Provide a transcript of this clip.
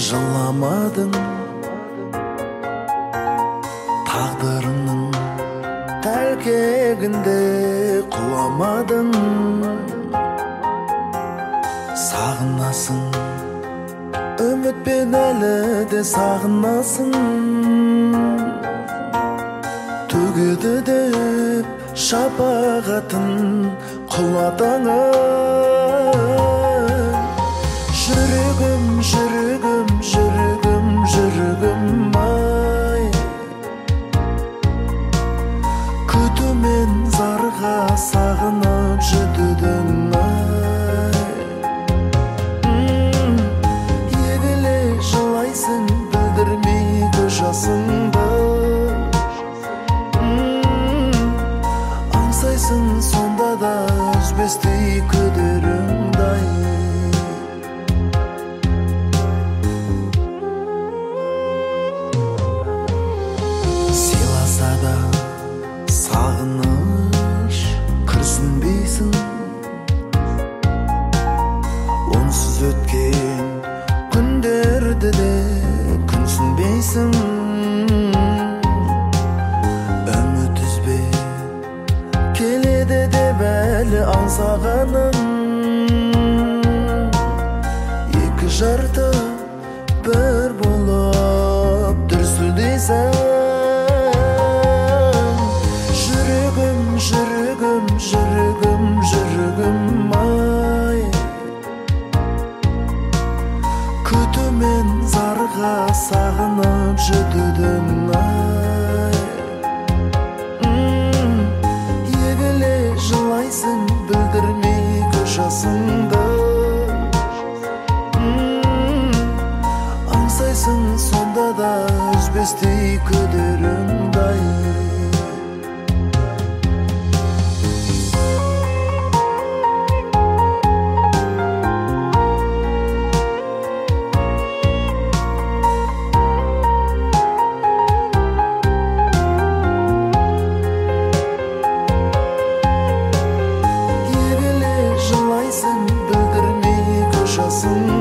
жыламадың тағдырының тәлкегінде құламадың сағынасың үмітпен әлі де сағынасың төгеді деп шапағатын құладың жүрегім жүрегім жүрегім жүрегім ай күтумен зарға сағынып жүдедің ай егіле жылайсың білдірмей көз жасыңды аңсайсың сонда да үзбестей күдеріңді ай сағыныш күрсінбейсің онсыз өткен күндерді де күнсінбейсің үміт үзбе келеді деп әлі аңсағаның екі жарты бір болып дүрсілдейсің жүрегім жүрегім жүрегім ай күтумен зарға сағынып жүдедің ай егіле жылайсың білдірмей көз жасыңды аңсайсың сонда да үзбестей күдеріңді ай bildirmey göz жасыңды